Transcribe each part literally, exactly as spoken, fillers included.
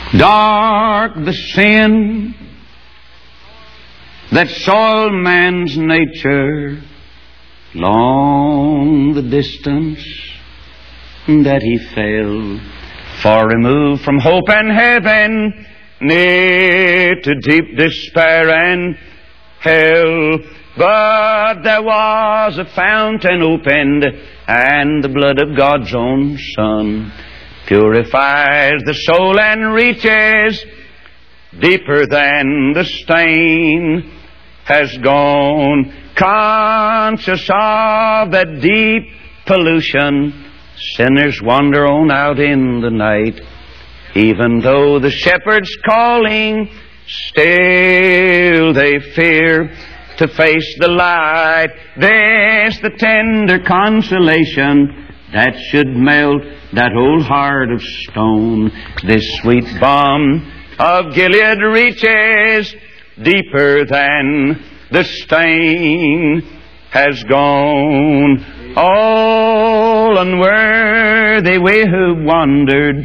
Dark the sin that soiled man's nature, long the distance that he fell, far removed from hope and heaven, near to deep despair and hell. But there was a fountain opened, and the blood of God's own Son purifies the soul and reaches deeper than the stain has gone. Conscious of that deep pollution, sinners wander on out in the night. Even though the shepherd's calling, still they fear to face the light. This the tender consolation that should melt that old heart of stone. This sweet balm of Gilead reaches deeper than the stain has gone. All unworthy we who wandered,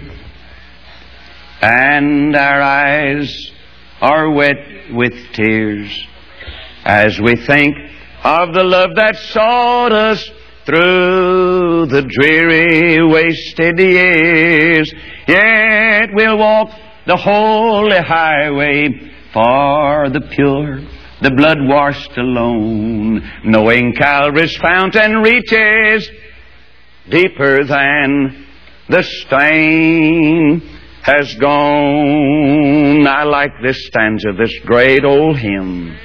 and our eyes are wet with tears as we think of the love that sought us through the dreary wasted years. Yet we'll walk the holy highway for the pure, the blood-washed alone, knowing Calvary's fountain reaches deeper than the stain has gone. I like this stanza, this great old hymn.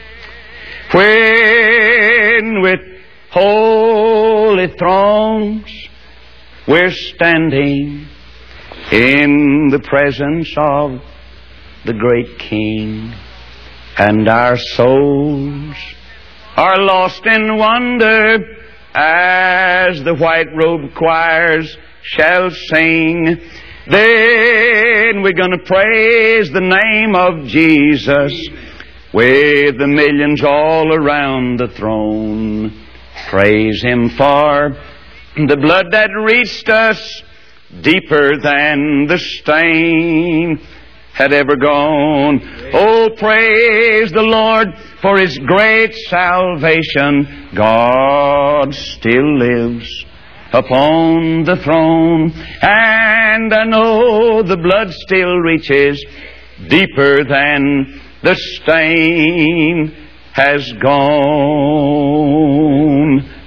When with holy throngs we're standing in the presence of the great King, and our souls are lost in wonder as the white-robed choirs shall sing, then we're going to praise the name of Jesus with the millions all around the throne. Praise Him for the blood that reached us deeper than the stain had ever gone. Oh, praise the Lord for His great salvation. God still lives upon the throne, and I know the blood still reaches deeper than the stain has gone.